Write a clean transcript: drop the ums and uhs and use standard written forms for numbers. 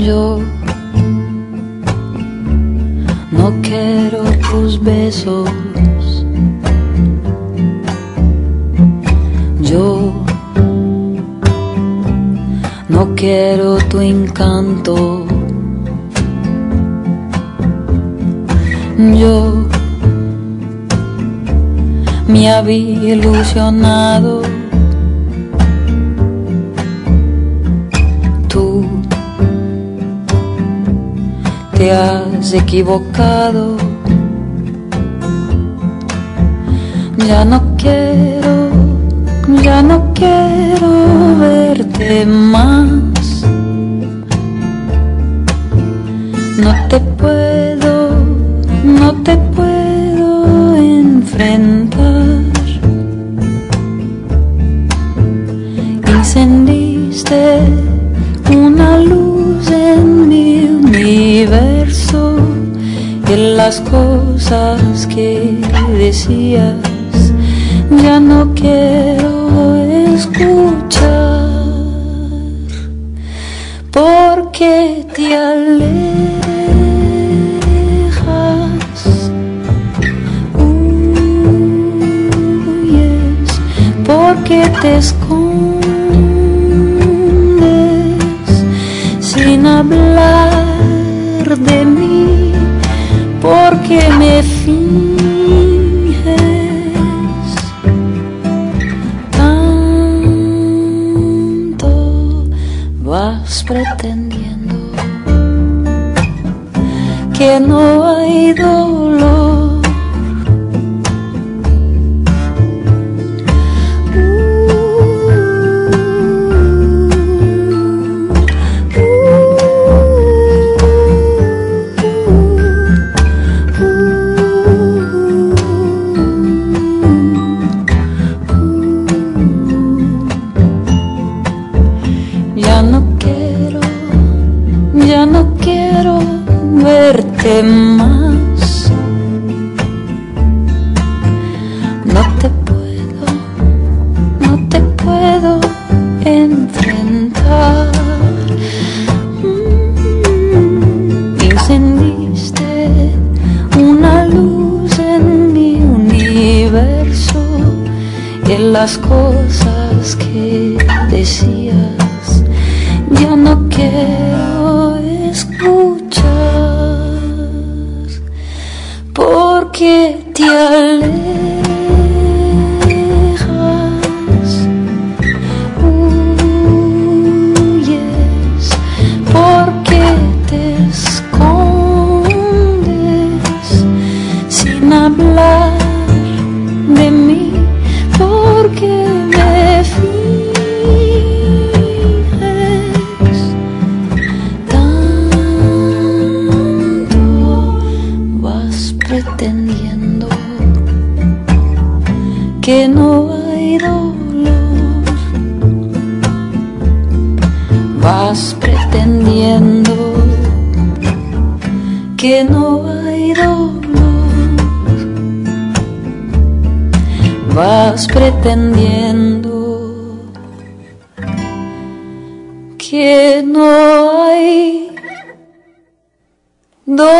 Yo no quiero tus besos, yo no quiero tu encanto, yo me había ilusionado, tú te has equivocado. Ya no quiero verte más. No te puedo enfrentar. Encendiste una luz en mi universo y las cosas que decías ya no quiero escuchar, porque te alejas, huyes, porque te escondes sin hablar de mí, porque me finges. Vas pretendiendo que no hay dolor. Ya no quiero verte más. No te puedo enfrentar. Encendiste una luz en mi universo y en las cosas que decías ya no quiero escuchar, porque te alejas, huyes, porque te escondes sin hablar de mí, porque me pretendiendo que no hay dolor. Vas pretendiendo que no hay dolor. Vas pretendiendo que no hay dolor.